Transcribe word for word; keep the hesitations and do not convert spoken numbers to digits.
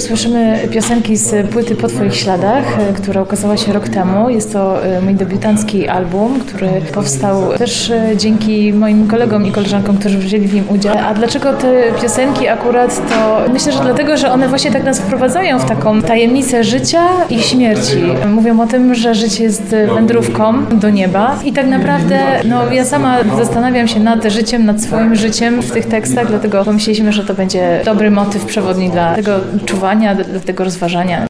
Słyszymy piosenki z płyty Po Twoich śladach, która ukazała się rok temu. Jest to mój debiutancki album, który powstał też dzięki moim kolegom i koleżankom, którzy wzięli w nim udział. A dlaczego te piosenki akurat? To myślę, że dlatego, że one właśnie tak nas wprowadzają w taką tajemnicę życia i śmierci. Mówią o tym, że życie jest wędrówką do nieba i tak naprawdę no, ja sama zastanawiam się nad życiem, nad swoim życiem w tych tekstach, dlatego pomyśleliśmy, że to będzie dobry motyw przewodni dla tego czuwania, dla tego rozważania.